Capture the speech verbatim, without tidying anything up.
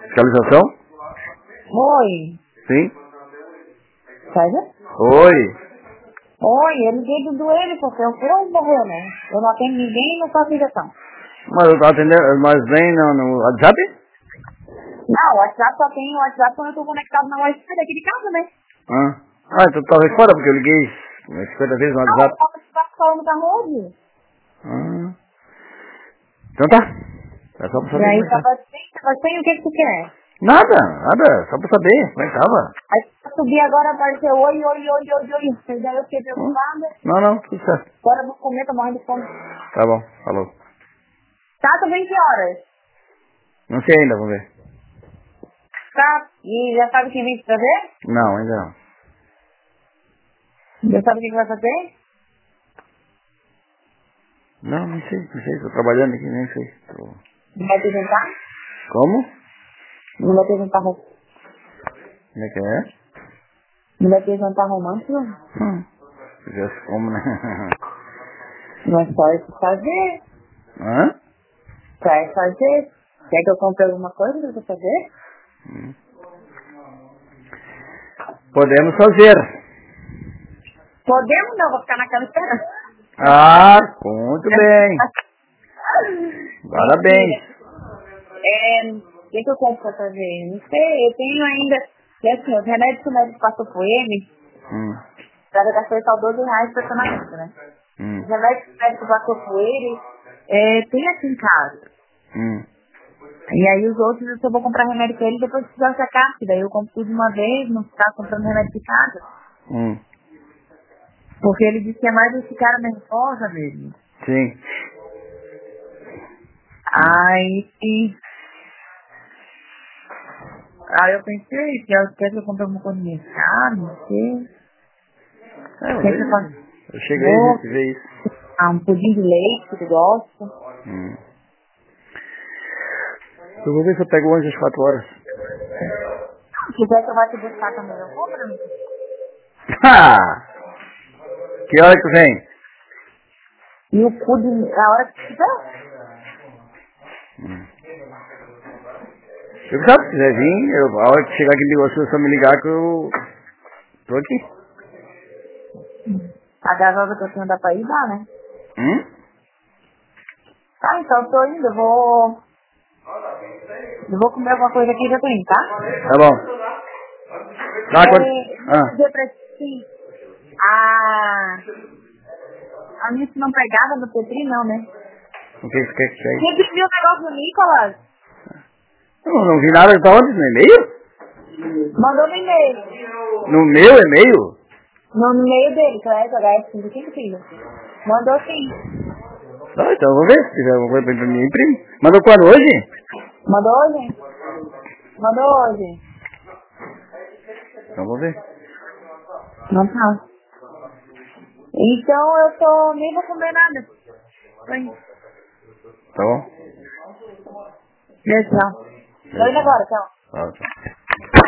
Fiscalização? Oi. Sim? Sabe? Oi. Oi, eu liguei do doente porque o fulano morreu, né? Eu não atendo ninguém e não faço ligação. Mas eu tô atendendo, mas vem no, no WhatsApp? Não, o WhatsApp só tem o WhatsApp quando eu tô conectado na Wi-Fi daqui de casa, né? Ah, ah então talvez fora, porque eu liguei umas cinquenta vezes no Não, WhatsApp. eu tava falando da rede. Ah. Então tá. É só pra E saber como aí é que tá. tava sem, tava sem o que que tu quer? Nada, nada, só pra saber como é que tava. Aí eu subi agora, apareceu oi, oi, oi, oi, oi. E daí eu fiquei Hum? preocupada. Não, não, tudo certo. Agora eu vou comer, tô morrendo de fome. Tá bom, falou. Tá, tu vem que horas? Não sei ainda, vamos ver. Tá, e já sabe quem vem te trazer? Não, ainda não. Já sabe o que que vai fazer? Não, não sei, não sei, tô trabalhando aqui, nem sei. Tô... Não vai te jantar? Como? Não vai ter jantar romântico? Como é que é? Não vai ter jantar romântico? Hum. Se fizesse como, né? Mas só isso fazer. Hã? Quer fazer? Quer que eu compre alguma coisa pra você fazer? Hum. Podemos fazer. Podemos não, vou ficar na cama esperando. Ah, muito bem. Parabéns. É, o que, que eu compro pra fazer? Não sei, eu tenho ainda, é assim, os remédios que o médico passou por ele, Hum. cada gastei só doze reais por semana, né? Hum. Os remédios que o médico passou por ele, é, tem aqui em casa. Hum. E aí os outros eu só vou comprar remédio pra ele depois que precisar sacar, que daí eu compro tudo de uma vez, não ficar comprando remédio de casa. Hum. Porque ele disse que é mais esse cara nervosa mesmo. Sim. Aí, aí eu pensei que eu quero que eu compre alguma coisa no mercado, não sei. É, eu, Quer que eu vejo. faça Eu cheguei a bolo, gente ver isso. ah, um pudim de leite que tu gosta. Hum. Eu vou ver se eu pego hoje às quatro horas. Se quiser que eu vá te buscar também, eu vou pra mim. Ha! Que hora que tu vem? E o pudim, a hora que quiser. Hum. Eu sabe, se quiser vir, eu, a hora que chegar aqui em negócio, é só me ligar que eu tô aqui. A gasosa que eu tenho dá pra ir, dá, né? Hum? Tá, então eu tô indo, eu vou... Eu vou comer alguma coisa aqui e já tô indo, tá? Tá bom. Tá, É, quando... vou Ah, dizer pra ti, a... A minha se não pegava no Petri, não, né? o que que quer que seja? Você viu o negócio do Nicolas? Eu não, não vi nada, tá onde? No e-mail? Mandou no e-mail. No meu e-mail? No e-mail dele, que é H S cinco cinco filho. Mandou sim. Tá, então eu vou ver, se tiver alguma coisa pra mim, imprime. Mandou quando? Hoje? Mandou hoje? Mandou hoje. Então eu vou ver. Não tá. Então eu tô... Nem vou comer nada. Tô indo. Tá bom? Tchau. Tô indo agora, tchau. Tá, tá.